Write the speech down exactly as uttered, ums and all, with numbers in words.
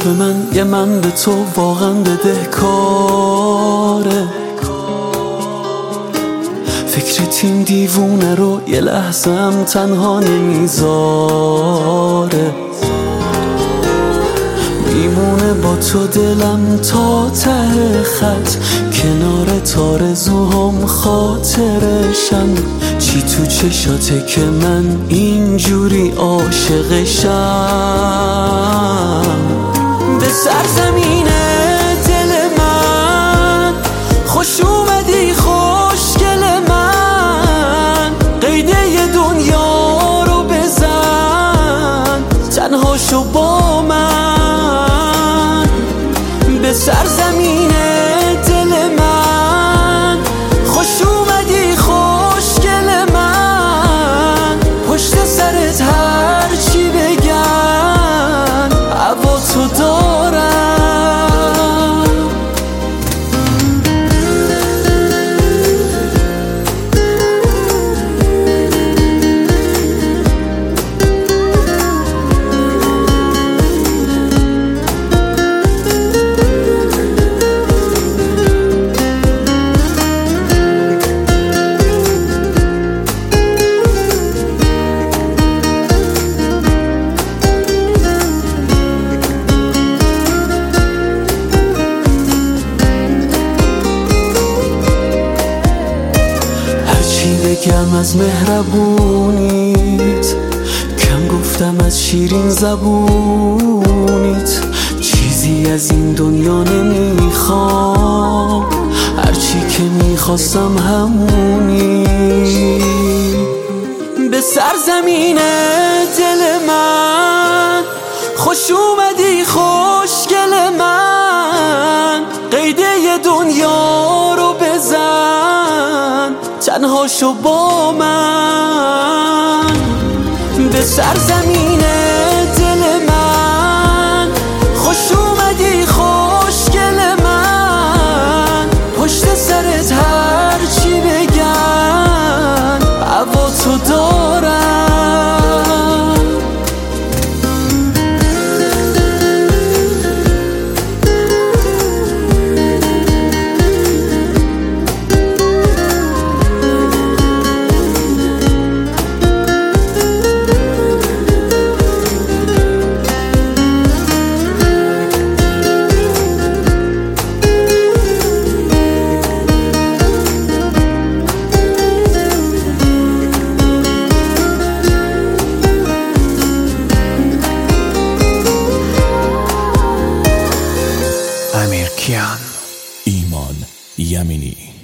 من یه من به تو واقعا بدهکاره. فکر تیم دیوونه رو یه لحظه هم تنها نمیذاره. میمونه با تو دلم تا ته خط، کنار تارزوهام خاطرشم. چی تو چشاته که من اینجوری عاشقشم؟ به سرزمین دل من خوش اومدی خوشگل من، قیده دنیا رو بزن تنها شو با من. به سرزمین دل من خوش اومدی خوشگل من، پشت سرت هر چی بگن هوا تو دارم. بگم از مهربونیت، کم گفتم از شیرین زبونیت. چیزی از این دنیا نمیخوام، هرچی که میخواستم همونی. به سرزمین دل من خوش اومدی خوشگل من، قیده دنیا رو بزن تنها شو با من. به سرزمین دل من خوش اومدی خوشگل من، پشت سرت هر چی بگن هوا تو دارم. ایمان یمینی